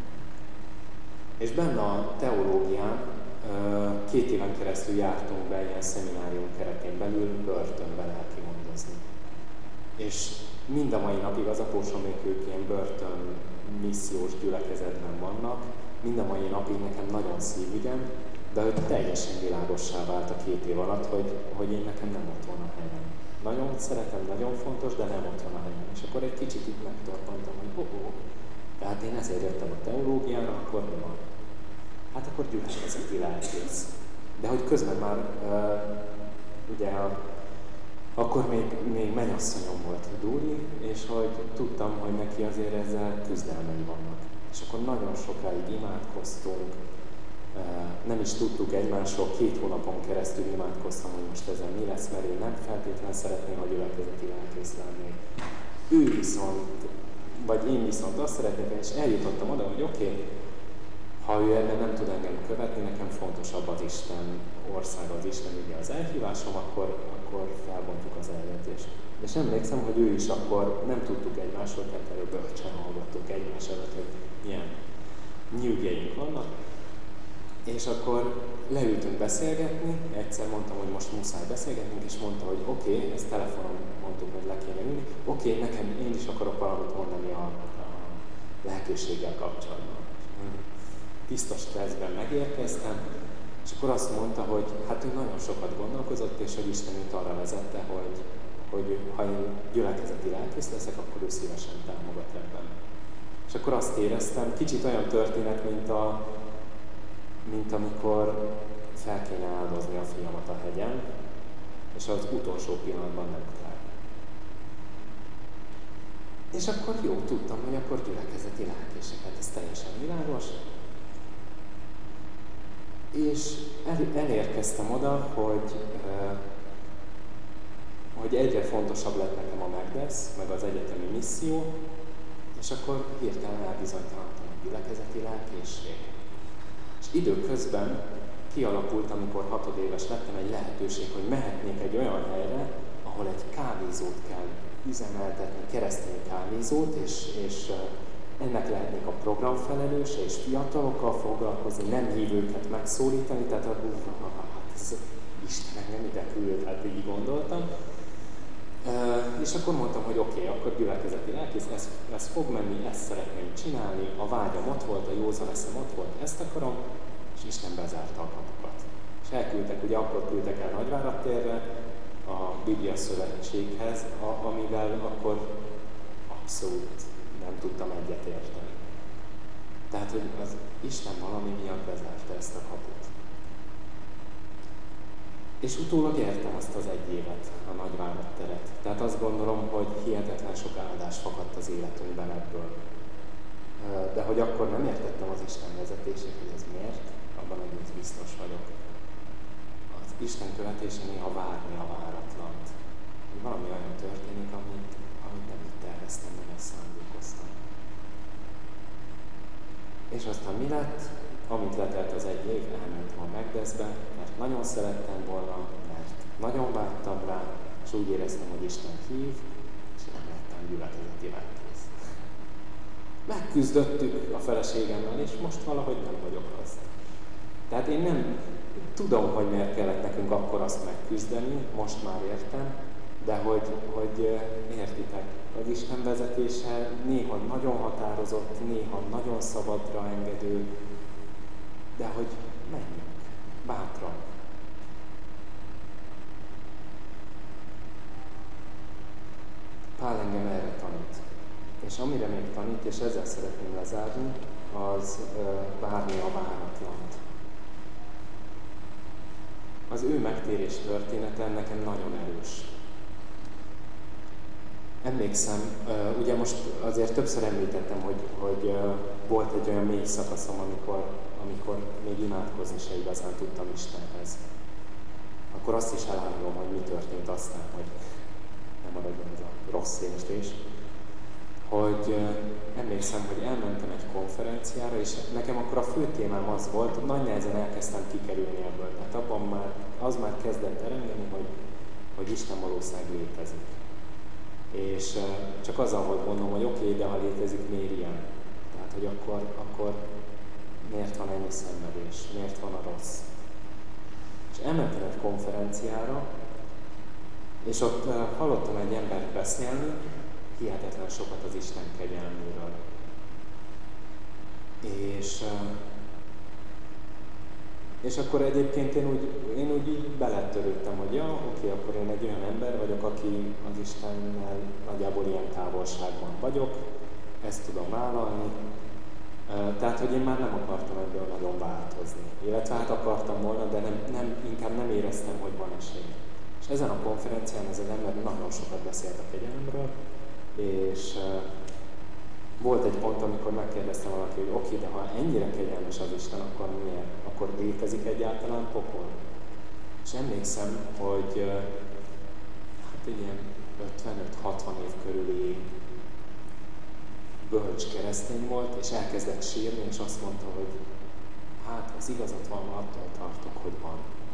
És benne a teológián két éven keresztül jártunk be ilyen szeminárium keretén belül börtönbe lelkimondozni. És mind a mai napig az apósomék ők ilyen börtön missziós gyülekezetben vannak, mind a mai napig nekem nagyon szívügyem, de hogy teljesen világossá vált a két év alatt, hogy, hogy én nekem nem ott van a helyem. Nagyon szeretem, nagyon fontos, de nem ott van a helyem. És akkor egy kicsit itt megtorpantam, hogy oh, oh, tehát én ezért jöttem a teológiára, akkor mi van? Hát akkor gyülekezeti lelkész. De hogy közben már uh, ugye a, akkor még, még mennyasszonyom volt Dúri, és hogy tudtam, hogy neki azért ezzel küzdelmei vannak. És akkor nagyon sokáig imádkoztunk, uh, nem is tudtuk egymásról, két hónapon keresztül imádkoztam, hogy most ezen mi lesz, mert én nem feltétlenül szeretném, hogy gyülekezeti lelkész lennék. Ő viszont, vagy én viszont azt szeretném, és eljutottam oda, hogy oké, okay, ha ő ebben nem tud engem követni, nekem fontosabb az Isten országa, az Isten ügye az elhívásom, akkor, akkor felbontjuk az eljöntést. És emlékszem, hogy ő is akkor nem tudtuk egymásról, tehát erről bölcsen hallgattuk egymás előtt, hogy milyen nyűgjeink vannak. És akkor leültünk beszélgetni, egyszer mondtam, hogy most muszáj beszélgetnünk, és mondta, hogy oké, okay, ezt telefonon mondtuk, hogy le kéne ülni, oké, okay, nekem én is akarok valamit mondani a, a lelkőséggel kapcsolatban. Tisztas percben megérkeztem, és akkor azt mondta, hogy hát ő nagyon sokat gondolkozott, és hogy Isten őt arra vezette, hogy, hogy ha én gyülekezeti lelkész leszek, akkor ő szívesen támogat ebben. És akkor azt éreztem, kicsit olyan történet, mint, a, mint amikor fel kéne áldozni a fiamat a hegyen, és az utolsó pillanatban nem kell. És akkor jó, tudtam, hogy akkor gyülekezeti lelkészek, hát ez teljesen világos. És el, elérkeztem oda, hogy, hogy egyre fontosabb lett nekem a Megdesz, meg az egyetemi misszió, és akkor hirtelen elbizonytalanodtam a gyülekezeti lelkészség. És időközben kialakult, amikor hatodéves lettem, egy lehetőség, hogy mehetnék egy olyan helyre, ahol egy kávézót kell üzemeltetni, keresztény kávézót, és, és ennek lehetnék a programfelelőse, és fiatalokkal foglalkozni, nem hívőket megszólítani, tehát a hát ez Isten engem ide küld, hát így gondoltam. Uh, és akkor mondtam, hogy oké, okay, akkor gyülekezeti lelkész, ez, ez fog menni, ezt szeretném csinálni, a vágyam ott volt, a józan eszem ott volt, ezt akarom, és Isten bezárta a kapukat. És elküldtek, ugye akkor küldtek el Nagyvárad térre, a Biblia Szövetséghez, a, amivel akkor abszolút nem tudtam egyet érteni. Tehát, hogy az Isten valami miatt bezárta ezt a kaput. És utólag értem azt az egy évet, a Nagyvárad teret. Tehát azt gondolom, hogy hihetetlen sok áldás fakadt az életünkben ebből. De hogy akkor nem értettem az Isten vezetését, hogy ez miért, abban egész biztos vagyok. Az Isten követése néha várni a váratlant. Hogy valami olyan történik, amit, amit nem így terveztem, nem ezt szándékoztam. És aztán mi lett? Amint letelt az egy év, elmentem a Megdeszbe, mert nagyon szerettem volna, mert nagyon vártam rá, és úgy éreztem, hogy Isten hív, és nem lettem gyülekezeti lelkész. Megküzdöttük a feleségemmel, és most valahogy nem vagyok az. Tehát én nem tudom, hogy miért kellett nekünk akkor azt megküzdeni, most már értem, de hogy, hogy értitek, az Isten vezetése néha nagyon határozott, néha nagyon szabadra engedő, de hogy menjünk, bátran. Pál engem erre tanít. És amire még tanít, és ezzel szeretném lezárni, az uh, várni a váratlant. Az ő megtérés története nekem nagyon erős. Emlékszem, uh, ugye most azért többször említettem, hogy, hogy uh, volt egy olyan mély szakaszom, amikor, amikor még imádkozni se igazán tudtam Istenhez. Akkor azt is elárulom, hogy mi történt aztán, hogy nem maradjon ez a rossz érzés. Hogy uh, emlékszem, hogy elmentem egy konferenciára, és nekem akkor a fő témám az volt, hogy nagy nehezen elkezdtem kikerülni ebből. Tehát abban már, az már kezdett elengedni, hogy, hogy Isten valóság létezik. És uh, csak azzal volt gondom, hogy oké, okay, de ha létezik, miért ilyen? Tehát, hogy akkor, akkor miért van ennyi szenvedés? Miért van a rossz? És elmentem egy konferenciára, és ott uh, hallottam egy embert beszélni, hihetetlen sokat az Isten kegyelméről. És, uh, és akkor egyébként én úgy, én úgy így beletörődtem, hogy ja, oké, okay, akkor én egy olyan ember vagyok, aki az Istennel nagyjából ilyen távolságban vagyok, ezt tudom vállalni. Uh, tehát, hogy én már nem akartam ebből nagyon változni. Illetve hát akartam volna, de nem, nem, inkább nem éreztem, hogy van esély. És ezen a konferencián ez az ember nagyon sokat beszélt a kegyelemről, és uh, volt egy pont, amikor megkérdeztem valaki, hogy oké, okay, de ha ennyire kegyelmes az Isten, akkor miért? Akkor létezik egyáltalán pokol? És emlékszem, hogy uh, hát egy ilyen ötvenöt-hatvan év körüli bölcs keresztény volt, és elkezdett sírni, és azt mondta, hogy hát az igazat van, attól tartok, hogy van.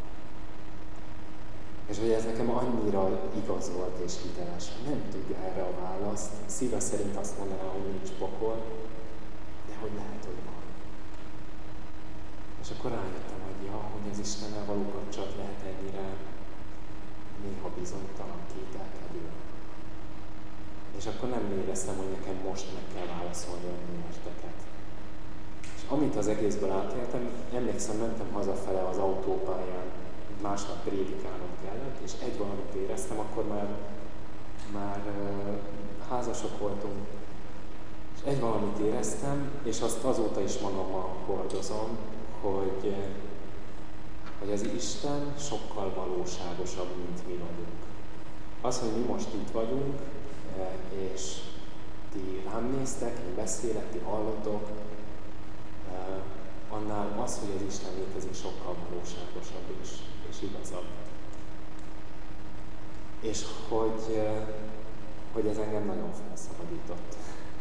És hogy ez nekem annyira igaz volt és hiteles, hogy nem tudja erre a választ. Szíve szerint azt mondaná, hogy nincs pokol, de hogy lehet, hogy van. És akkor rájöttem, hogy ja, hogy az Istennel való kapcsolat lehet ennyire néha bizonytalan, kételkedő. És akkor nem éreztem, hogy nekem most meg kell válaszolni a miérteket. És amit az egészből átéltem, emlékszem, mentem hazafele az autópályán, másnap prédikálnom kellett, és egy valamit éreztem, akkor már, már uh, házasok voltunk, és egy valamit éreztem, és azt azóta is magammal hordozom, hogy, uh, hogy az Isten sokkal valóságosabb, mint mi vagyunk. Az, hogy mi most itt vagyunk, uh, és ti rám néztek, én beszélek, ti hallotok, uh, annál az, hogy az Isten létezik, sokkal valóságosabb és, és igazabb. És hogy, hogy ez engem nagyon felszabadított.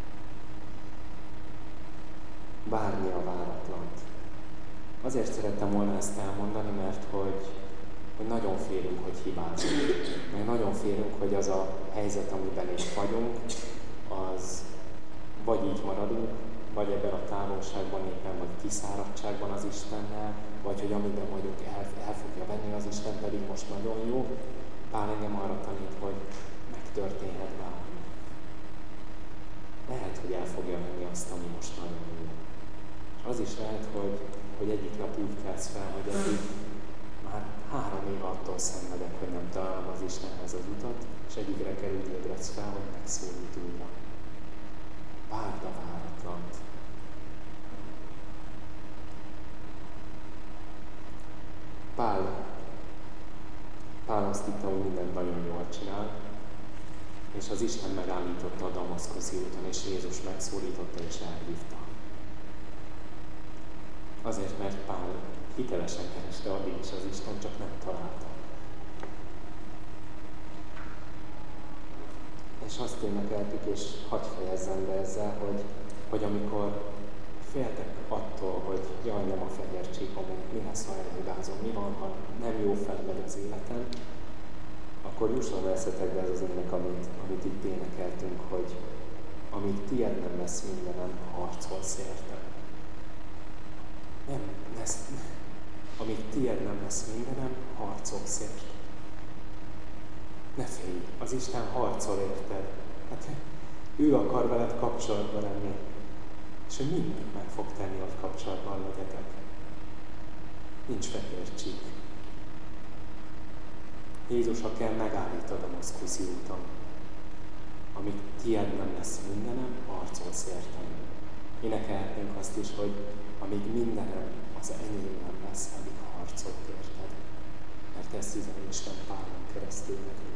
Várni a váratlant. Azért szerettem volna ezt elmondani, mert hogy, hogy nagyon félünk, hogy hibázunk. Meg nagyon félünk, hogy az a helyzet, amiben is vagyunk, az vagy így maradunk, vagy ebben a távolságban éppen, vagy kiszáradtságban az Istennel, vagy hogy amiben vagyunk el, el fogja venni az Isten, pedig most nagyon jó. Pál engem arra tanít, hogy megtörténhet bármi. Lehet, hogy el fogja venni azt, ami most nagyon jó. És az is lehet, hogy, hogy egyik nap úgy kelsz fel, hogy eddig már három év attól szenvedek, hogy nem találom az Istenhez az utat, és egyik reggel úgy ébredsz fel, hogy megszólít újra. Várd a váratlant. Pál, Pál azt hitte, hogy mindent nagyon jól csinál, és az Isten megállította a Damaszkuszi úton, és Jézus megszólította és elhívta. Azért, mert Pál hitelesen kereste addig is az Isten, csak nem találta. És azt énekeltük, és hadd fejezzem be ezzel, hogy, hogy amikor féltek attól, hogy jaj, nem a fehér csíkomon, mi lesz, ha elhibázom, mi van, ha nem jó felmegy az életem, akkor jusson eszetekbe ez az ének, amit, amit itt énekeltünk, hogy amíg tiéd nem lesz mindenem, harcolsz érte. Nem, lesz, amíg tiéd nem lesz mindenem, harcolsz érte. Ne félj, az Isten harcol érted. Hát ő akar veled kapcsolatban lenni, és ő mindent meg fog tenni, hogy kapcsolatban legyetek. Nincs fehér csík. Jézus, ha kell, megállít a Damaszkuszi úton. Amíg tiéd nem lesz mindenem, harcolsz értem. Énekelhetnénk azt is, hogy amíg mindenem az enyém nem lesz, addig harcolok érted. Mert ezt üzen Isten Pálon keresztül nekünk.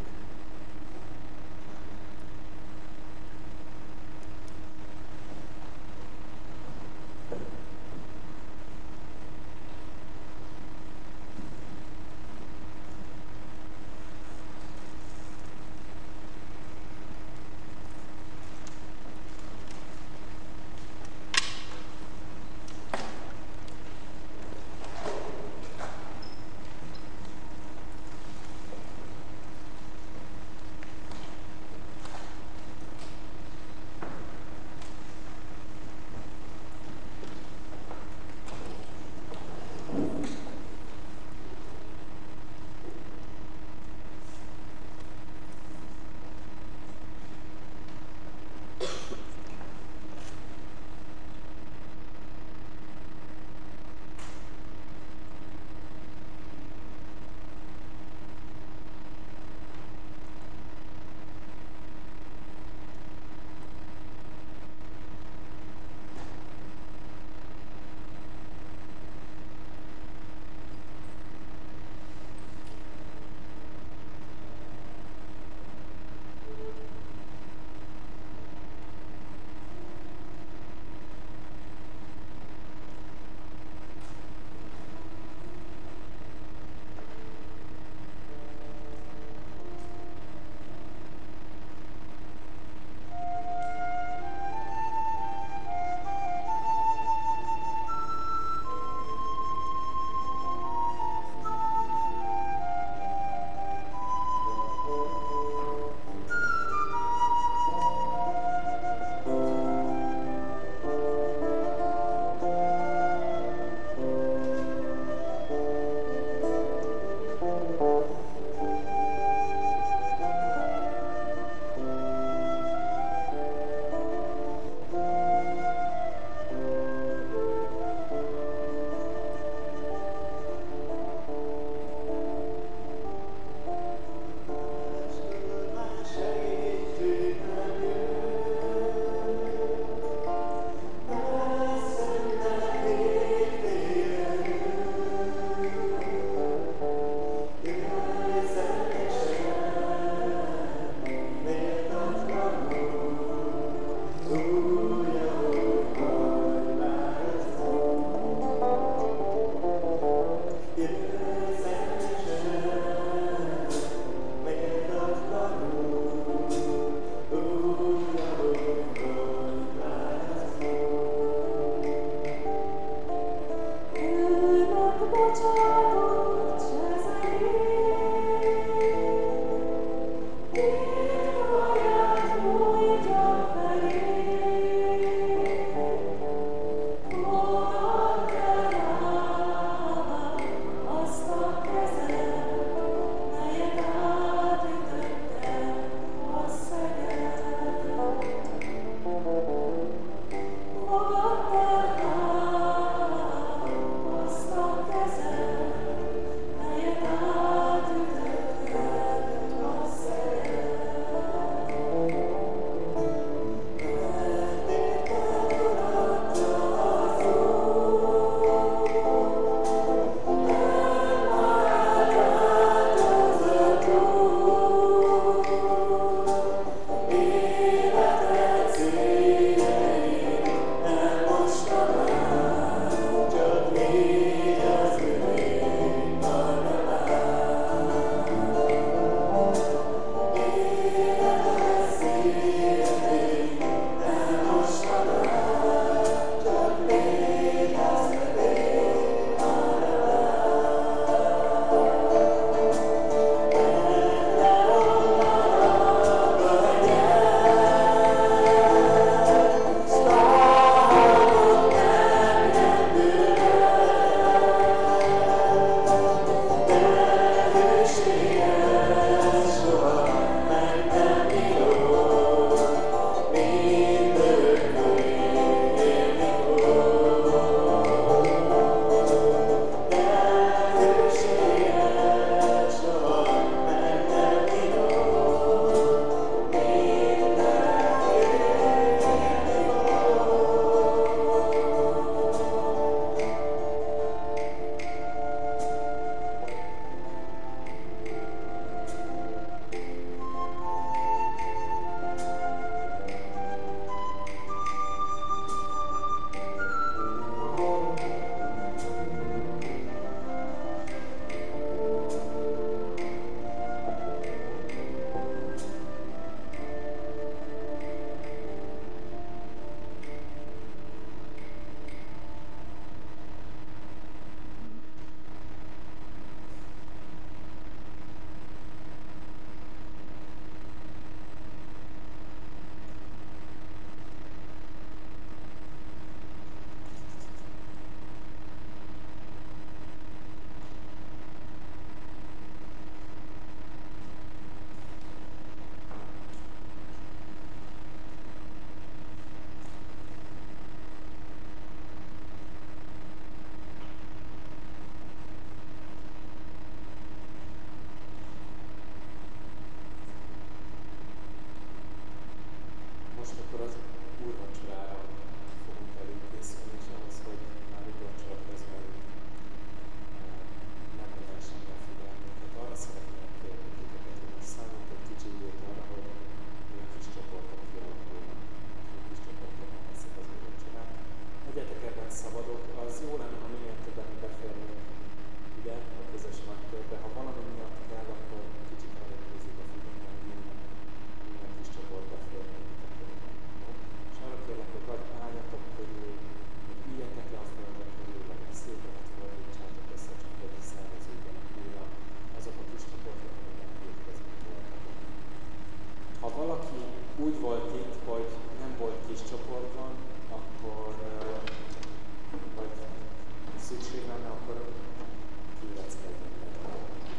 volt itt, hogy nem volt kis csoportban, akkor vagy szükség lenne, akkor kireckedjen meg.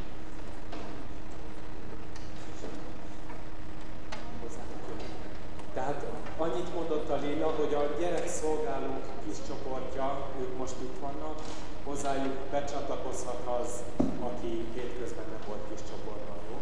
Tehát annyit mondott a Lilla, hogy a gyerekszolgálók kis csoportja, ők most itt vannak, hozzájuk becsatlakozhat az, aki hétközben nem volt kis csoportban, jó?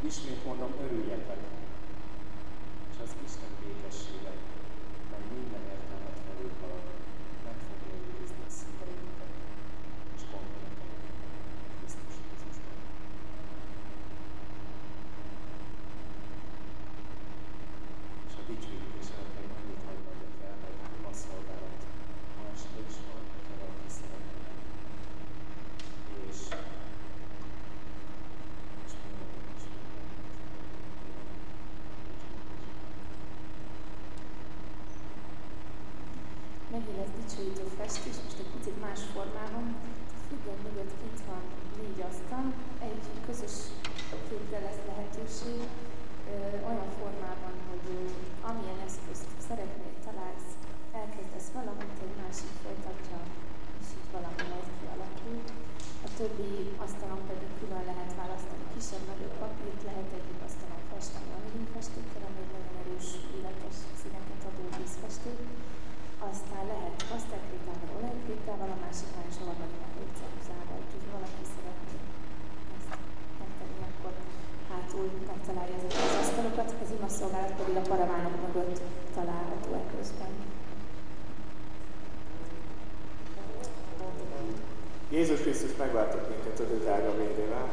ismét mondom, örüljetek. És az Isten békessége, mely minden értelmet felülhalad, meg fogja őrizni a szíveiteket, és gondolatokat Krisztus Jézusban. És a dicsőítés előtt még annyit hagy mondjak el, hogy a szolgálat ma este is van, hogyha valaki szeretne. És megint lesz dicsőítő festés, most egy picit más formában. A függöny mögött kint van négy asztal, egy közös képre lesz lehetőség, ö, olyan formában, hogy ö, amilyen eszközt szeretnél, találsz, elkezdesz valamit, egy másik folytatja, és így valami majd kialakul. A többi asztalon pedig külön lehet választani kisebb-nagyobb papírt, lehet egyik asztalon festeni a növényfestékkel, ami egy nagyon erős, életes színeket adó vízfesték. Aztán lehet pasztelkrétával, olajkrétával, a másiknál is harmadiknál légceruzával. Úgyhogy ha valaki szeretné ezt megtenni, akkor hátul megtalálja ezeket az asztalokat, az imaszolgálat pedig a paravánok mögött található eközben. Jézus Krisztus megváltott minket az ő drága vérével,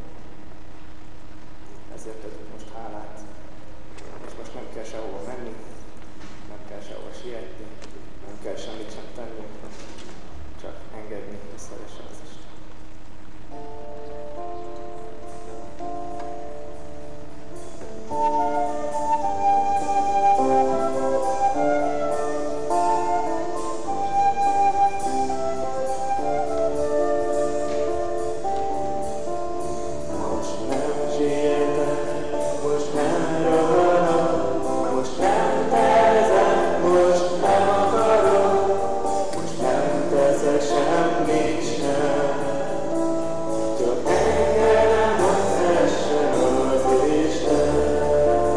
ezért adjuk most hálát, és most nem kell sehova menni, nem kell sehova sietni, nem kell semmit sem tenni, csak engedni, hogy szeresse az Isten. Csak engedem, hogy essen az Isten.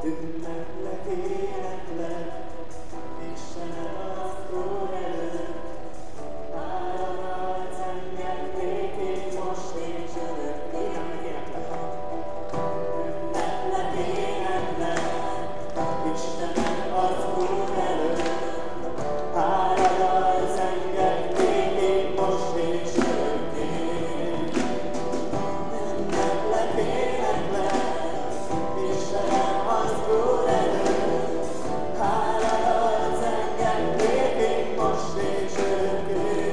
ünneplek, éneklek, Istenem az Úr előtt. Áldott engem békén most és örökké. Ünneplek, éneklek, Istenem az Úr előtt. Áldott engem békén most és örökké. Ünneplek, éneklek, Istenem az Úr előtt. Áldott engem békén most és örökké.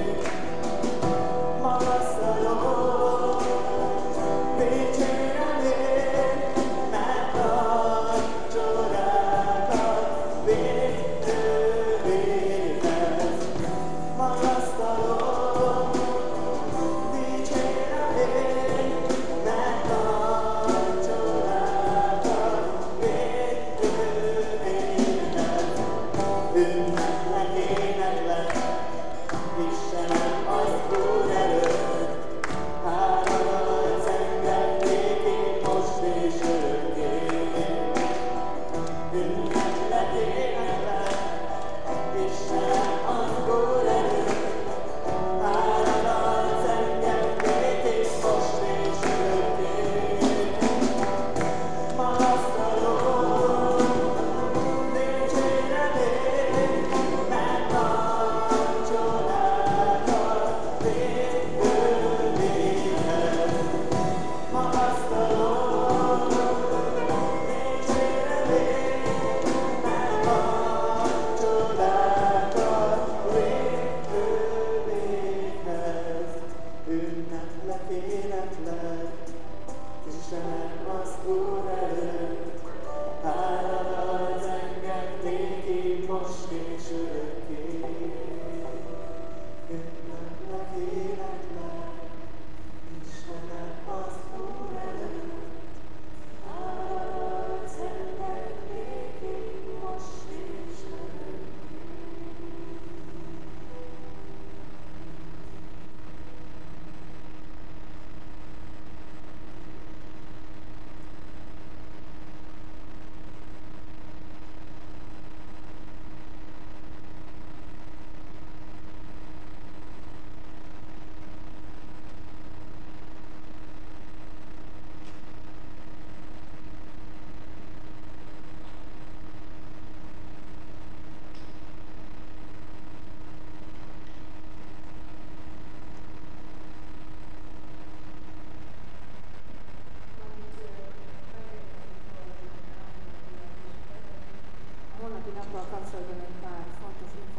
Magasztalom, dicsérem én, mert nagy csodákat végtől végez. Magasztalom, dicsérem én, mert nagy csodákat végtől végez. Ünneplek, éneklek, Istenem az Úr előtt. Áldott engem békén most és örökké. Ünneplek, éneklek, Istenem az Úr előtt. Áldott engem békén most és örökké. Magasztalom, dicsérem én, mert nagy csodákat végtől végez. Magasztalom, dicsérem én, mert nagy csodákat végtől végez. Ünneplek, éneklek, Istenem az Úr előtt. Áldott engem békén most és örökké. Ünneplek, éneklek, Istenem az Úr előtt. Áldott engem békén most és örökké. A holnapi nappal kapcsolatban egy pár fontos